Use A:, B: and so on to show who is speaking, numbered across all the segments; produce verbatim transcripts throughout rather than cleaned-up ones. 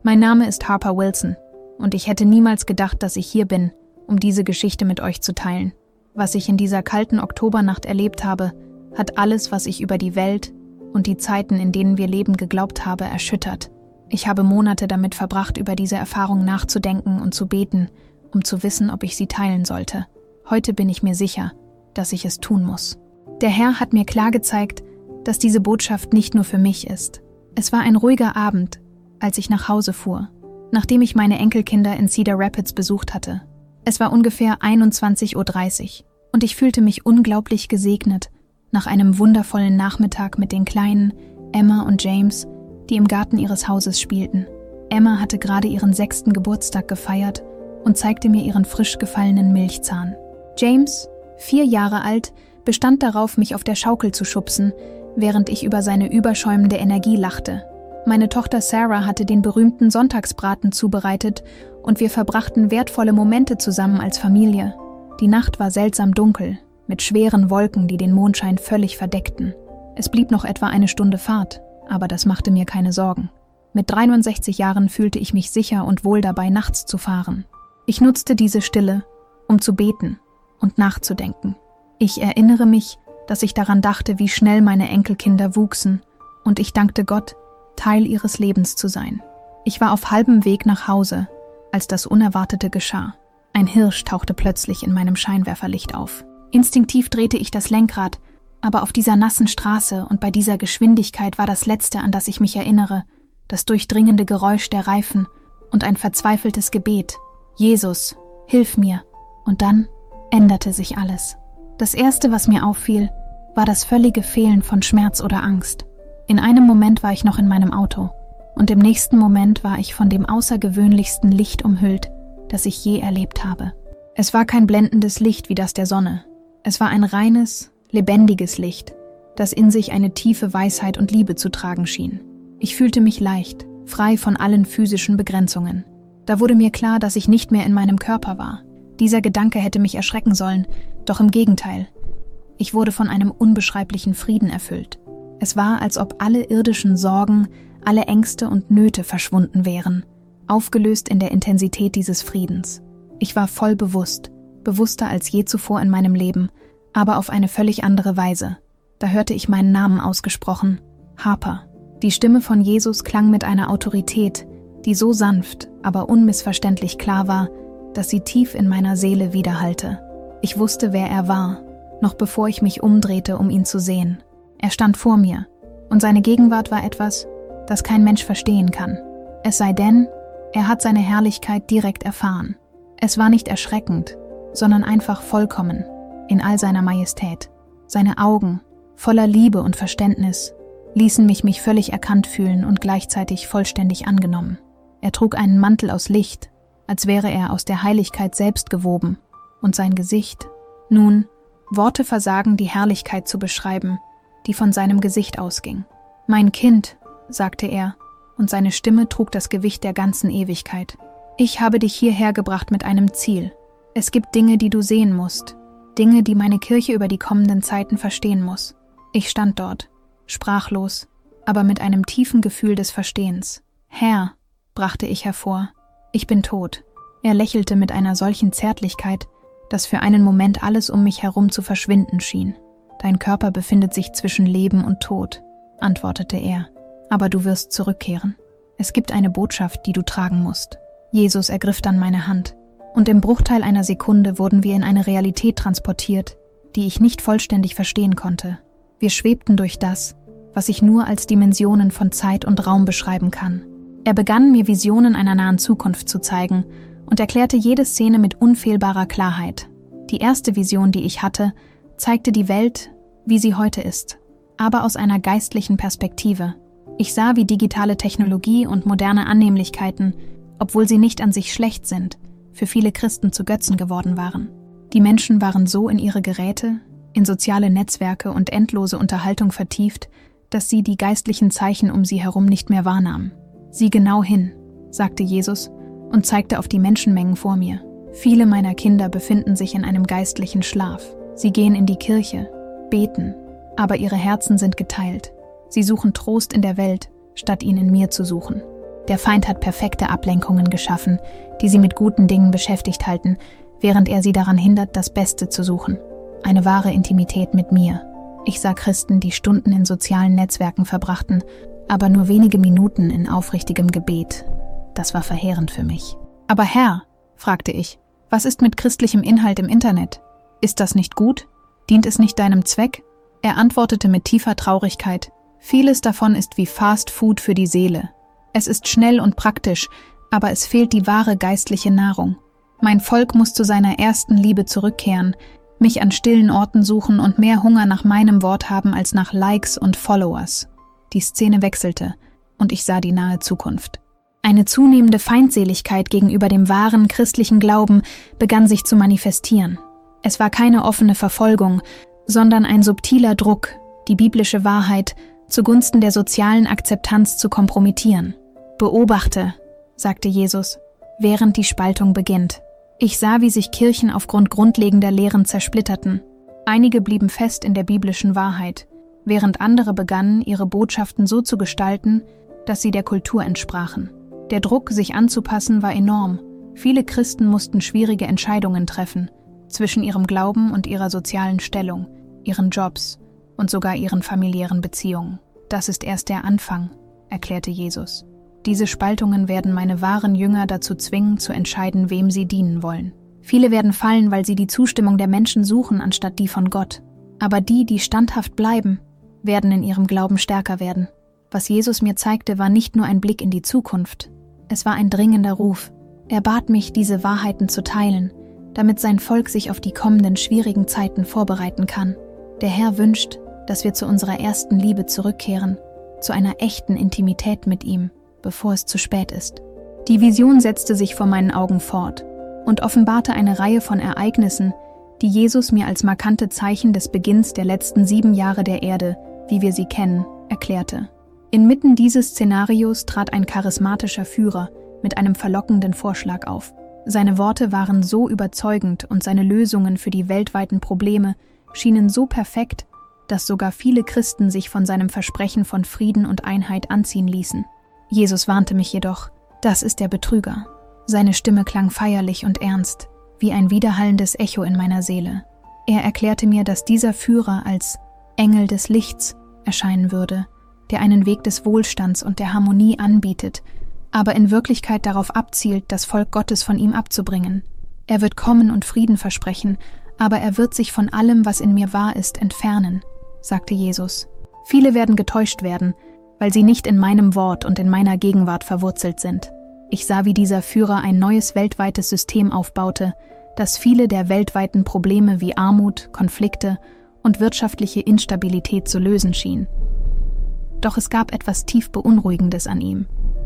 A: Mein Name ist Harper Wilson und ich hätte niemals gedacht, dass ich hier bin, um diese Geschichte mit euch zu teilen. Was ich in dieser kalten Oktobernacht erlebt habe, hat alles, was ich über die Welt und die Zeiten, in denen wir leben, geglaubt habe, erschüttert. Ich habe Monate damit verbracht, über diese Erfahrung nachzudenken und zu beten, um zu wissen, ob ich sie teilen sollte. Heute bin ich mir sicher, dass ich es tun muss. Der Herr hat mir klar gezeigt, dass diese Botschaft nicht nur für mich ist. Es war ein ruhiger Abend, als ich nach Hause fuhr, nachdem ich meine Enkelkinder in Cedar Rapids besucht hatte. Es war ungefähr einundzwanzig Uhr dreißig und ich fühlte mich unglaublich gesegnet nach einem wundervollen Nachmittag mit den Kleinen, Emma und James, die im Garten ihres Hauses spielten. Emma hatte gerade ihren sechsten Geburtstag gefeiert und zeigte mir ihren frisch gefallenen Milchzahn. James, vier Jahre alt, bestand darauf, mich auf der Schaukel zu schubsen, während ich über seine überschäumende Energie lachte. Meine Tochter Sarah hatte den berühmten Sonntagsbraten zubereitet und wir verbrachten wertvolle Momente zusammen als Familie. Die Nacht war seltsam dunkel, mit schweren Wolken, die den Mondschein völlig verdeckten. Es blieb noch etwa eine Stunde Fahrt, aber das machte mir keine Sorgen. Mit dreiundsechzig Jahren fühlte ich mich sicher und wohl dabei, nachts zu fahren. Ich nutzte diese Stille, um zu beten und nachzudenken. Ich erinnere mich, dass ich daran dachte, wie schnell meine Enkelkinder wuchsen, und ich dankte Gott, Teil ihres Lebens zu sein. Ich war auf halbem Weg nach Hause, als das Unerwartete geschah. Ein Hirsch tauchte plötzlich in meinem Scheinwerferlicht auf. Instinktiv drehte ich das Lenkrad, aber auf dieser nassen Straße und bei dieser Geschwindigkeit war das Letzte, an das ich mich erinnere, das durchdringende Geräusch der Reifen und ein verzweifeltes Gebet. Jesus, hilf mir. Und dann änderte sich alles. Das Erste, was mir auffiel, war das völlige Fehlen von Schmerz oder Angst. In einem Moment war ich noch in meinem Auto und im nächsten Moment war ich von dem außergewöhnlichsten Licht umhüllt, das ich je erlebt habe. Es war kein blendendes Licht wie das der Sonne. Es war ein reines, lebendiges Licht, das in sich eine tiefe Weisheit und Liebe zu tragen schien. Ich fühlte mich leicht, frei von allen physischen Begrenzungen. Da wurde mir klar, dass ich nicht mehr in meinem Körper war. Dieser Gedanke hätte mich erschrecken sollen, doch im Gegenteil. Ich wurde von einem unbeschreiblichen Frieden erfüllt. Es war, als ob alle irdischen Sorgen, alle Ängste und Nöte verschwunden wären, aufgelöst in der Intensität dieses Friedens. Ich war voll bewusst, bewusster als je zuvor in meinem Leben, aber auf eine völlig andere Weise. Da hörte ich meinen Namen ausgesprochen, Harper. Die Stimme von Jesus klang mit einer Autorität, die so sanft, aber unmissverständlich klar war, dass sie tief in meiner Seele widerhallte. Ich wusste, wer er war, noch bevor ich mich umdrehte, um ihn zu sehen. Er stand vor mir, und seine Gegenwart war etwas, das kein Mensch verstehen kann. Es sei denn, er hat seine Herrlichkeit direkt erfahren. Es war nicht erschreckend, sondern einfach vollkommen, in all seiner Majestät. Seine Augen, voller Liebe und Verständnis, ließen mich mich völlig erkannt fühlen und gleichzeitig vollständig angenommen. Er trug einen Mantel aus Licht, als wäre er aus der Heiligkeit selbst gewoben, und sein Gesicht, nun, Worte versagen, die Herrlichkeit zu beschreiben, die von seinem Gesicht ausging. »Mein Kind«, sagte er, und seine Stimme trug das Gewicht der ganzen Ewigkeit. »Ich habe dich hierher gebracht mit einem Ziel. Es gibt Dinge, die du sehen musst, Dinge, die meine Kirche über die kommenden Zeiten verstehen muss.« Ich stand dort, sprachlos, aber mit einem tiefen Gefühl des Verstehens. »Herr«, brachte ich hervor, »ich bin tot.« Er lächelte mit einer solchen Zärtlichkeit, dass für einen Moment alles um mich herum zu verschwinden schien. »Dein Körper befindet sich zwischen Leben und Tod«, antwortete er, »aber du wirst zurückkehren. Es gibt eine Botschaft, die du tragen musst.« Jesus ergriff dann meine Hand, und im Bruchteil einer Sekunde wurden wir in eine Realität transportiert, die ich nicht vollständig verstehen konnte. Wir schwebten durch das, was ich nur als Dimensionen von Zeit und Raum beschreiben kann. Er begann, mir Visionen einer nahen Zukunft zu zeigen und erklärte jede Szene mit unfehlbarer Klarheit. Die erste Vision, die ich hatte, zeigte die Welt, wie sie heute ist, aber aus einer geistlichen Perspektive. Ich sah, wie digitale Technologie und moderne Annehmlichkeiten, obwohl sie nicht an sich schlecht sind, für viele Christen zu Götzen geworden waren. Die Menschen waren so in ihre Geräte, in soziale Netzwerke und endlose Unterhaltung vertieft, dass sie die geistlichen Zeichen um sie herum nicht mehr wahrnahmen. »Sieh genau hin«, sagte Jesus und zeigte auf die Menschenmengen vor mir. »Viele meiner Kinder befinden sich in einem geistlichen Schlaf. Sie gehen in die Kirche, beten, aber ihre Herzen sind geteilt. Sie suchen Trost in der Welt, statt ihn in mir zu suchen.« Der Feind hat perfekte Ablenkungen geschaffen, die sie mit guten Dingen beschäftigt halten, während er sie daran hindert, das Beste zu suchen. Eine wahre Intimität mit mir. Ich sah Christen, die Stunden in sozialen Netzwerken verbrachten, aber nur wenige Minuten in aufrichtigem Gebet. Das war verheerend für mich. Aber Herr, fragte ich, was ist mit christlichem Inhalt im Internet? Ist das nicht gut? Dient es nicht deinem Zweck? Er antwortete mit tiefer Traurigkeit, vieles davon ist wie Fast Food für die Seele. Es ist schnell und praktisch, aber es fehlt die wahre geistliche Nahrung. Mein Volk muss zu seiner ersten Liebe zurückkehren, mich an stillen Orten suchen und mehr Hunger nach meinem Wort haben als nach Likes und Followers. Die Szene wechselte und ich sah die nahe Zukunft. Eine zunehmende Feindseligkeit gegenüber dem wahren christlichen Glauben begann sich zu manifestieren. Es war keine offene Verfolgung, sondern ein subtiler Druck, die biblische Wahrheit zugunsten der sozialen Akzeptanz zu kompromittieren. Beobachte, sagte Jesus, während die Spaltung beginnt. Ich sah, wie sich Kirchen aufgrund grundlegender Lehren zersplitterten. Einige blieben fest in der biblischen Wahrheit, während andere begannen, ihre Botschaften so zu gestalten, dass sie der Kultur entsprachen. Der Druck, sich anzupassen, war enorm. Viele Christen mussten schwierige Entscheidungen treffen, zwischen ihrem Glauben und ihrer sozialen Stellung, ihren Jobs und sogar ihren familiären Beziehungen. Das ist erst der Anfang, erklärte Jesus. Diese Spaltungen werden meine wahren Jünger dazu zwingen, zu entscheiden, wem sie dienen wollen. Viele werden fallen, weil sie die Zustimmung der Menschen suchen, anstatt die von Gott. Aber die, die standhaft bleiben, werden in ihrem Glauben stärker werden. Was Jesus mir zeigte, war nicht nur ein Blick in die Zukunft. Es war ein dringender Ruf. Er bat mich, diese Wahrheiten zu teilen, damit sein Volk sich auf die kommenden schwierigen Zeiten vorbereiten kann. Der Herr wünscht, dass wir zu unserer ersten Liebe zurückkehren, zu einer echten Intimität mit ihm, bevor es zu spät ist. Die Vision setzte sich vor meinen Augen fort und offenbarte eine Reihe von Ereignissen, die Jesus mir als markante Zeichen des Beginns der letzten sieben Jahre der Erde, wie wir sie kennen, erklärte. Inmitten dieses Szenarios trat ein charismatischer Führer mit einem verlockenden Vorschlag auf. Seine Worte waren so überzeugend und seine Lösungen für die weltweiten Probleme schienen so perfekt, dass sogar viele Christen sich von seinem Versprechen von Frieden und Einheit anziehen ließen. Jesus warnte mich jedoch, das ist der Betrüger. Seine Stimme klang feierlich und ernst, wie ein widerhallendes Echo in meiner Seele. Er erklärte mir, dass dieser Führer als Engel des Lichts erscheinen würde, der einen Weg des Wohlstands und der Harmonie anbietet, aber in Wirklichkeit darauf abzielt, das Volk Gottes von ihm abzubringen. Er wird kommen und Frieden versprechen, aber er wird sich von allem, was in mir wahr ist, entfernen, sagte Jesus. Viele werden getäuscht werden, weil sie nicht in meinem Wort und in meiner Gegenwart verwurzelt sind. Ich sah, wie dieser Führer ein neues weltweites System aufbaute, das viele der weltweiten Probleme wie Armut, Konflikte und wirtschaftliche Instabilität zu lösen schien. Doch es gab etwas tief Beunruhigendes an ihm.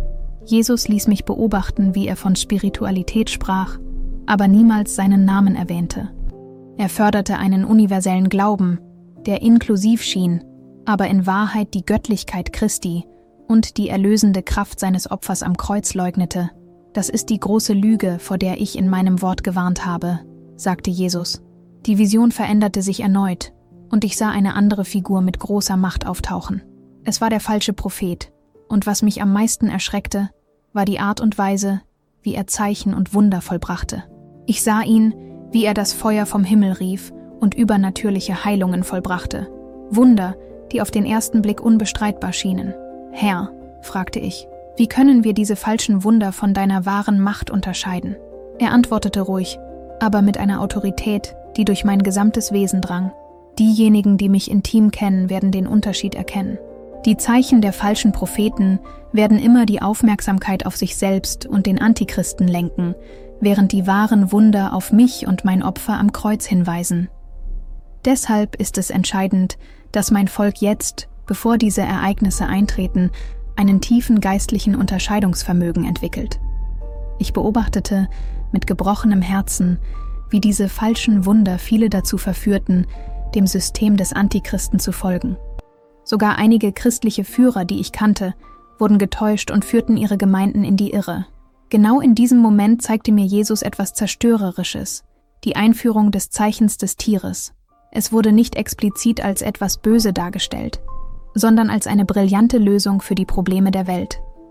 A: Jesus ließ mich beobachten, wie er von Spiritualität sprach, aber niemals seinen Namen erwähnte. Er förderte einen universellen Glauben, der inklusiv schien, aber in Wahrheit die Göttlichkeit Christi und die erlösende Kraft seines Opfers am Kreuz leugnete. Das ist die große Lüge, vor der ich in meinem Wort gewarnt habe, sagte Jesus. Die Vision veränderte sich erneut, und ich sah eine andere Figur mit großer Macht auftauchen. Es war der falsche Prophet, und was mich am meisten erschreckte, war die Art und Weise, wie er Zeichen und Wunder vollbrachte. Ich sah ihn, wie er das Feuer vom Himmel rief und übernatürliche Heilungen vollbrachte. Wunder, die auf den ersten Blick unbestreitbar schienen. Herr, fragte ich, wie können wir diese falschen Wunder von deiner wahren Macht unterscheiden? Er antwortete ruhig, aber mit einer Autorität, die durch mein gesamtes Wesen drang. Diejenigen, die mich intim kennen, werden den Unterschied erkennen. Die Zeichen der falschen Propheten werden immer die Aufmerksamkeit auf sich selbst und den Antichristen lenken, während die wahren Wunder auf mich und mein Opfer am Kreuz hinweisen. Deshalb ist es entscheidend, dass mein Volk jetzt, bevor diese Ereignisse eintreten, einen tiefen geistlichen Unterscheidungsvermögen entwickelt. Ich beobachtete mit gebrochenem Herzen, wie diese falschen Wunder viele dazu verführten, dem System des Antichristen zu folgen. Sogar einige christliche Führer, die ich kannte, wurden getäuscht und führten ihre Gemeinden in die Irre. Genau in diesem Moment zeigte mir Jesus etwas Zerstörerisches, die Einführung des Zeichens des Tieres. Es wurde nicht explizit als etwas Böse dargestellt, sondern als eine brillante Lösung für die Probleme der Welt.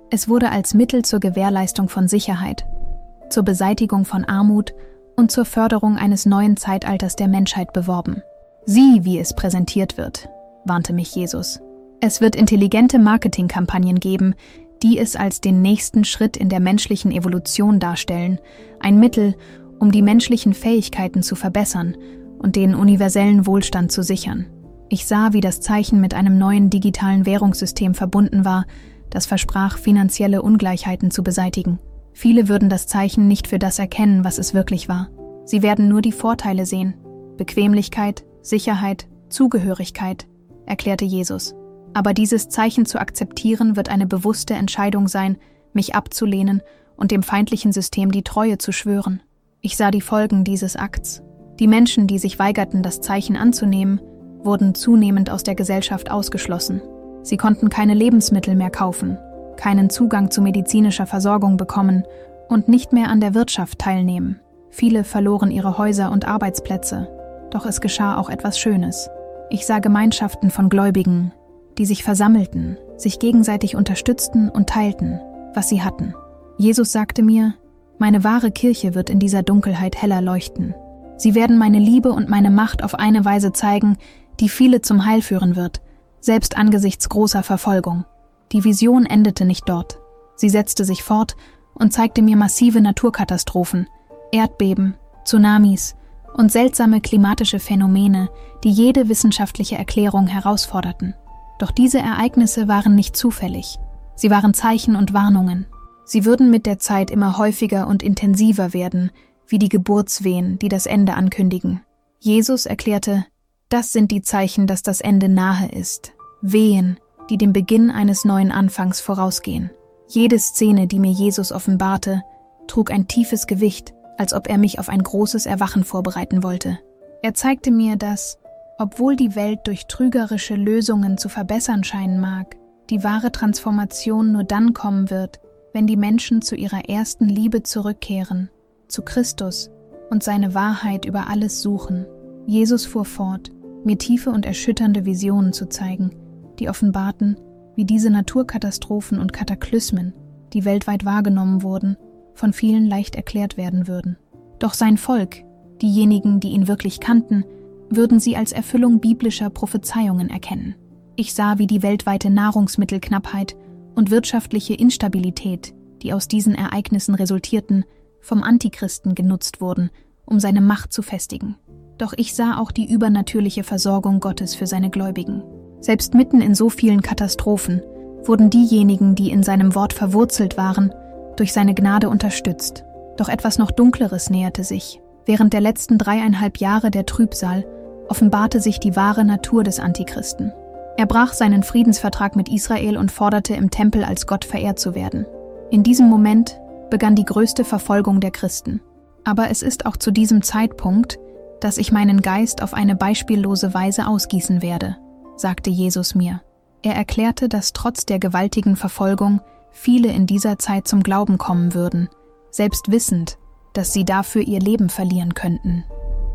A: Es wurde als Mittel zur Gewährleistung von Sicherheit, zur Beseitigung von Armut und zur Förderung eines neuen Zeitalters der Menschheit beworben. Sieh, wie es präsentiert wird, warnte mich Jesus. Es wird intelligente Marketingkampagnen geben, die es als den nächsten Schritt in der menschlichen Evolution darstellen, ein Mittel, um die menschlichen Fähigkeiten zu verbessern und den universellen Wohlstand zu sichern. Ich sah, wie das Zeichen mit einem neuen digitalen Währungssystem verbunden war, das versprach, finanzielle Ungleichheiten zu beseitigen. Viele würden das Zeichen nicht für das erkennen, was es wirklich war. Sie werden nur die Vorteile sehen. Bequemlichkeit, Sicherheit, Zugehörigkeit, erklärte Jesus. Aber dieses Zeichen zu akzeptieren, wird eine bewusste Entscheidung sein, mich abzulehnen und dem feindlichen System die Treue zu schwören. Ich sah die Folgen dieses Akts. Die Menschen, die sich weigerten, das Zeichen anzunehmen, wurden zunehmend aus der Gesellschaft ausgeschlossen. Sie konnten keine Lebensmittel mehr kaufen, keinen Zugang zu medizinischer Versorgung bekommen und nicht mehr an der Wirtschaft teilnehmen. Viele verloren ihre Häuser und Arbeitsplätze. Doch es geschah auch etwas Schönes. Ich sah Gemeinschaften von Gläubigen, die sich versammelten, sich gegenseitig unterstützten und teilten, was sie hatten. Jesus sagte mir, meine wahre Kirche wird in dieser Dunkelheit heller leuchten. Sie werden meine Liebe und meine Macht auf eine Weise zeigen, die viele zum Heil führen wird, selbst angesichts großer Verfolgung. Die Vision endete nicht dort. Sie setzte sich fort und zeigte mir massive Naturkatastrophen, Erdbeben, Tsunamis und seltsame klimatische Phänomene, die jede wissenschaftliche Erklärung herausforderten. Doch diese Ereignisse waren nicht zufällig. Sie waren Zeichen und Warnungen. Sie würden mit der Zeit immer häufiger und intensiver werden, wie die Geburtswehen, die das Ende ankündigen. Jesus erklärte, das sind die Zeichen, dass das Ende nahe ist. Wehen, die dem Beginn eines neuen Anfangs vorausgehen. Jede Szene, die mir Jesus offenbarte, trug ein tiefes Gewicht, als ob er mich auf ein großes Erwachen vorbereiten wollte. Er zeigte mir, dass, obwohl die Welt durch trügerische Lösungen zu verbessern scheinen mag, die wahre Transformation nur dann kommen wird, wenn die Menschen zu ihrer ersten Liebe zurückkehren, zu Christus und seine Wahrheit über alles suchen. Jesus fuhr fort, mir tiefe und erschütternde Visionen zu zeigen, die offenbarten, wie diese Naturkatastrophen und Kataklysmen, die weltweit wahrgenommen wurden, von vielen leicht erklärt werden würden. Doch sein Volk, diejenigen, die ihn wirklich kannten, würden sie als Erfüllung biblischer Prophezeiungen erkennen. Ich sah, wie die weltweite Nahrungsmittelknappheit und wirtschaftliche Instabilität, die aus diesen Ereignissen resultierten, vom Antichristen genutzt wurden, um seine Macht zu festigen. Doch ich sah auch die übernatürliche Versorgung Gottes für seine Gläubigen. Selbst mitten in so vielen Katastrophen wurden diejenigen, die in seinem Wort verwurzelt waren, durch seine Gnade unterstützt. Doch etwas noch Dunkleres näherte sich. Während der letzten dreieinhalb Jahre der Trübsal offenbarte sich die wahre Natur des Antichristen. Er brach seinen Friedensvertrag mit Israel und forderte, im Tempel als Gott verehrt zu werden. In diesem Moment begann die größte Verfolgung der Christen. Aber es ist auch zu diesem Zeitpunkt, dass ich meinen Geist auf eine beispiellose Weise ausgießen werde, sagte Jesus mir. Er erklärte, dass trotz der gewaltigen Verfolgung viele in dieser Zeit zum Glauben kommen würden, selbst wissend, dass sie dafür ihr Leben verlieren könnten.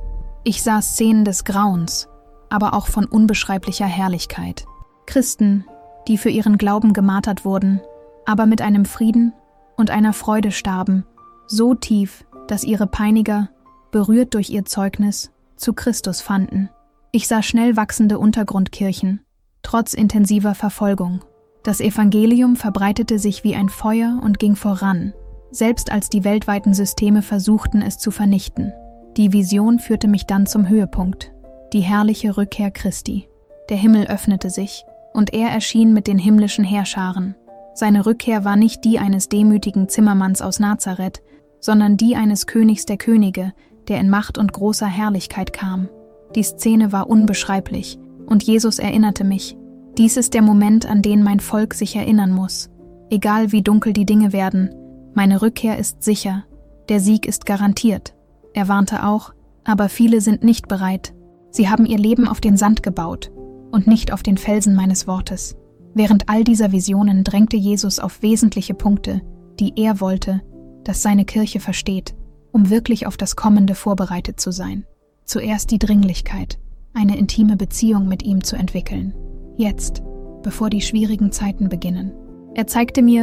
A: Ich sah Szenen des Grauens, aber auch von unbeschreiblicher Herrlichkeit. Christen, die für ihren Glauben gemartert wurden, aber mit einem Frieden und einer Freude starben, so tief, dass ihre Peiniger, berührt durch ihr Zeugnis, zu Christus fanden. Ich sah schnell wachsende Untergrundkirchen, trotz intensiver Verfolgung. Das Evangelium verbreitete sich wie ein Feuer und ging voran, selbst als die weltweiten Systeme versuchten, es zu vernichten. Die Vision führte mich dann zum Höhepunkt, die herrliche Rückkehr Christi. Der Himmel öffnete sich, und er erschien mit den himmlischen Heerscharen. Seine Rückkehr war nicht die eines demütigen Zimmermanns aus Nazareth, sondern die eines Königs der Könige, der in Macht und großer Herrlichkeit kam. Die Szene war unbeschreiblich, und Jesus erinnerte mich, dies ist der Moment, an den mein Volk sich erinnern muss. Egal wie dunkel die Dinge werden, meine Rückkehr ist sicher, der Sieg ist garantiert. Er warnte auch, aber viele sind nicht bereit. Sie haben ihr Leben auf den Sand gebaut und nicht auf den Felsen meines Wortes. Während all dieser Visionen drängte Jesus auf wesentliche Punkte, die er wollte, dass seine Kirche versteht, um wirklich auf das Kommende vorbereitet zu sein. Zuerst die Dringlichkeit, eine intime Beziehung mit ihm zu entwickeln. Jetzt, bevor die schwierigen Zeiten beginnen. Er zeigte mir,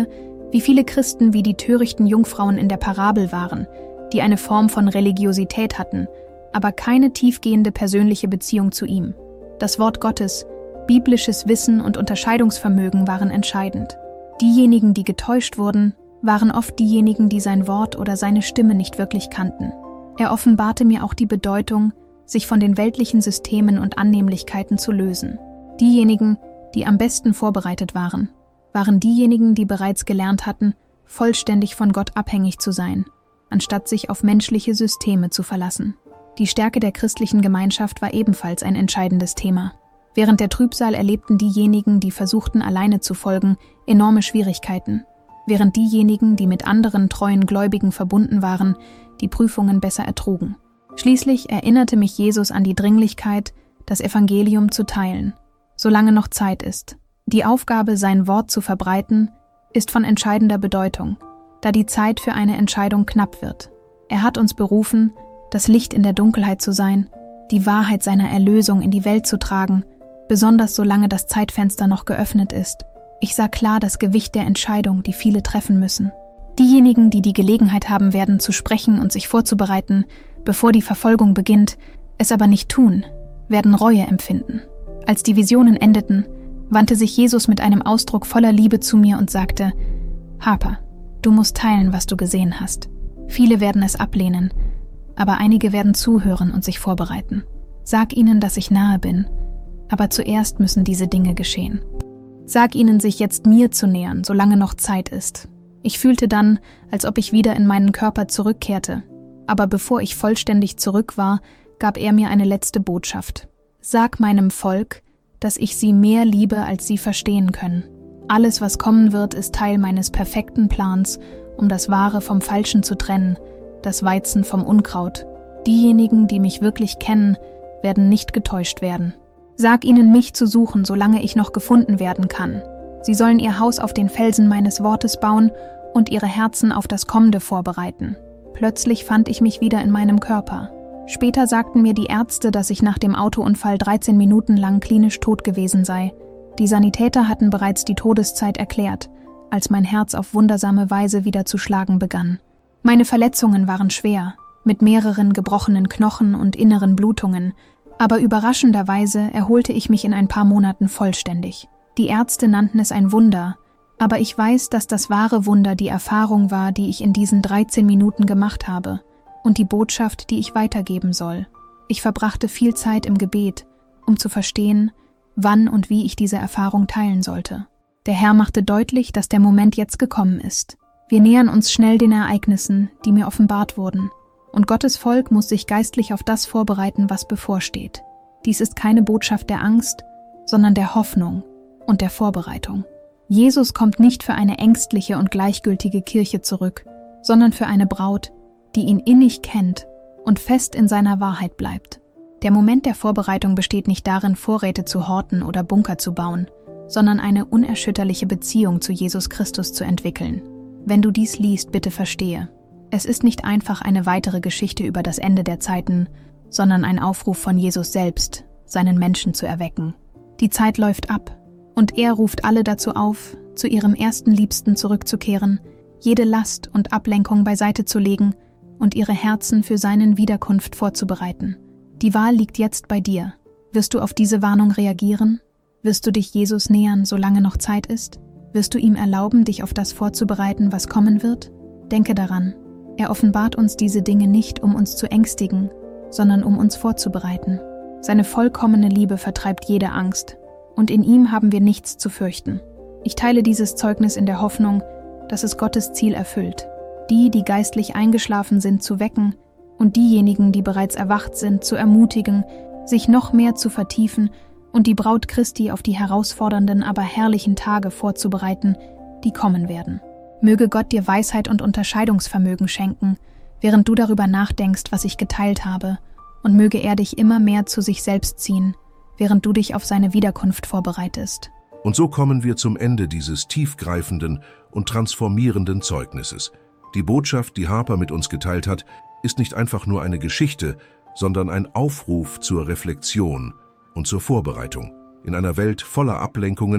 A: Wie viele Christen wie die törichten Jungfrauen in der Parabel waren, die eine Form von Religiosität hatten, aber keine tiefgehende persönliche Beziehung zu ihm. Das Wort Gottes, biblisches Wissen und Unterscheidungsvermögen waren entscheidend. Diejenigen, die getäuscht wurden, waren oft diejenigen, die sein Wort oder seine Stimme nicht wirklich kannten. Er offenbarte mir auch die Bedeutung, sich von den weltlichen Systemen und Annehmlichkeiten zu lösen. Diejenigen, die am besten vorbereitet waren, waren diejenigen, die bereits gelernt hatten, vollständig von Gott abhängig zu sein, anstatt sich auf menschliche Systeme zu verlassen. Die Stärke der christlichen Gemeinschaft war ebenfalls ein entscheidendes Thema. Während der Trübsal erlebten diejenigen, die versuchten, alleine zu folgen, enorme Schwierigkeiten, während diejenigen, die mit anderen treuen Gläubigen verbunden waren, die Prüfungen besser ertrugen. Schließlich erinnerte mich Jesus an die Dringlichkeit, das Evangelium zu teilen, solange noch Zeit ist. Die Aufgabe, sein Wort zu verbreiten, ist von entscheidender Bedeutung, da die Zeit für eine Entscheidung knapp wird. Er hat uns berufen, das Licht in der Dunkelheit zu sein, die Wahrheit seiner Erlösung in die Welt zu tragen, besonders solange das Zeitfenster noch geöffnet ist. Ich sah klar das Gewicht der Entscheidung, die viele treffen müssen. Diejenigen, die die Gelegenheit haben werden, zu sprechen und sich vorzubereiten, bevor die Verfolgung beginnt, es aber nicht tun, werden Reue empfinden. Als die Visionen endeten, wandte sich Jesus mit einem Ausdruck voller Liebe zu mir und sagte: Harper, du musst teilen, was du gesehen hast. Viele werden es ablehnen, aber einige werden zuhören und sich vorbereiten. Sag ihnen, dass ich nahe bin, aber zuerst müssen diese Dinge geschehen. Sag ihnen, sich jetzt mir zu nähern, solange noch Zeit ist. Ich fühlte dann, als ob ich wieder in meinen Körper zurückkehrte, aber bevor ich vollständig zurück war, gab er mir eine letzte Botschaft. Sag meinem Volk, dass ich sie mehr liebe, als sie verstehen können. Alles, was kommen wird, ist Teil meines perfekten Plans, um das Wahre vom Falschen zu trennen, das Weizen vom Unkraut. Diejenigen, die mich wirklich kennen, werden nicht getäuscht werden. Sag ihnen, mich zu suchen, solange ich noch gefunden werden kann. Sie sollen ihr Haus auf den Felsen meines Wortes bauen und ihre Herzen auf das Kommende vorbereiten. Plötzlich fand ich mich wieder in meinem Körper. Später sagten mir die Ärzte, dass ich nach dem Autounfall dreizehn Minuten lang klinisch tot gewesen sei. Die Sanitäter hatten bereits die Todeszeit erklärt, als mein Herz auf wundersame Weise wieder zu schlagen begann. Meine Verletzungen waren schwer, mit mehreren gebrochenen Knochen und inneren Blutungen, aber überraschenderweise erholte ich mich in ein paar Monaten vollständig. Die Ärzte nannten es ein Wunder, aber ich weiß, dass das wahre Wunder die Erfahrung war, die ich in diesen dreizehn Minuten gemacht habe, und die Botschaft, die ich weitergeben soll. Ich verbrachte viel Zeit im Gebet, um zu verstehen, wann und wie ich diese Erfahrung teilen sollte. Der Herr machte deutlich, dass der Moment jetzt gekommen ist. Wir nähern uns schnell den Ereignissen, die mir offenbart wurden. Und Gottes Volk muss sich geistlich auf das vorbereiten, was bevorsteht. Dies ist keine Botschaft der Angst, sondern der Hoffnung und der Vorbereitung. Jesus kommt nicht für eine ängstliche und gleichgültige Kirche zurück, sondern für eine Braut, die ihn innig kennt und fest in seiner Wahrheit bleibt. Der Moment der Vorbereitung besteht nicht darin, Vorräte zu horten oder Bunker zu bauen, sondern eine unerschütterliche Beziehung zu Jesus Christus zu entwickeln. Wenn du dies liest, bitte verstehe: Es ist nicht einfach eine weitere Geschichte über das Ende der Zeiten, sondern ein Aufruf von Jesus selbst, seinen Menschen zu erwecken. Die Zeit läuft ab, und er ruft alle dazu auf, zu ihrem ersten Liebsten zurückzukehren, jede Last und Ablenkung beiseite zu legen und ihre Herzen für seinen Wiederkunft vorzubereiten. Die Wahl liegt jetzt bei dir. Wirst du auf diese Warnung reagieren? Wirst du dich Jesus nähern, solange noch Zeit ist? Wirst du ihm erlauben, dich auf das vorzubereiten, was kommen wird? Denke daran, er offenbart uns diese Dinge nicht, um uns zu ängstigen, sondern um uns vorzubereiten. Seine vollkommene Liebe vertreibt jede Angst, und in ihm haben wir nichts zu fürchten. Ich teile dieses Zeugnis in der Hoffnung, dass es Gottes Ziel erfüllt, die, die geistlich eingeschlafen sind, zu wecken und diejenigen, die bereits erwacht sind, zu ermutigen, sich noch mehr zu vertiefen und die Braut Christi auf die herausfordernden, aber herrlichen Tage vorzubereiten, die kommen werden. Möge Gott dir Weisheit und Unterscheidungsvermögen schenken, während du darüber nachdenkst, was ich geteilt habe, und möge er dich immer mehr zu sich selbst ziehen, während du dich auf seine Wiederkunft vorbereitest.
B: Und so kommen wir zum Ende dieses tiefgreifenden und transformierenden Zeugnisses. Die Botschaft, die Harper mit uns geteilt hat, ist nicht einfach nur eine Geschichte, sondern ein Aufruf zur Reflexion und zur Vorbereitung. In einer Welt voller Ablenkungen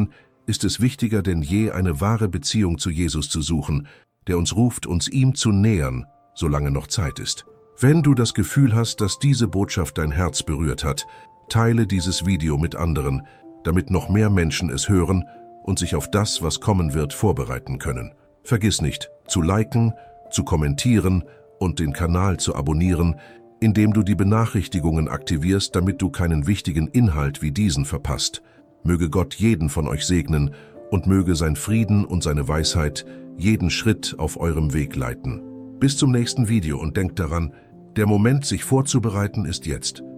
B: ist es wichtiger denn je, eine wahre Beziehung zu Jesus zu suchen, der uns ruft, uns ihm zu nähern, solange noch Zeit ist. Wenn du das Gefühl hast, dass diese Botschaft dein Herz berührt hat, teile dieses Video mit anderen, damit noch mehr Menschen es hören und sich auf das, was kommen wird, vorbereiten können. Vergiss nicht, zu liken, zu kommentieren und den Kanal zu abonnieren, indem du die Benachrichtigungen aktivierst, damit du keinen wichtigen Inhalt wie diesen verpasst. Möge Gott jeden von euch segnen und möge sein Frieden und seine Weisheit jeden Schritt auf eurem Weg leiten. Bis zum nächsten Video und denkt daran, der Moment, sich vorzubereiten, ist jetzt.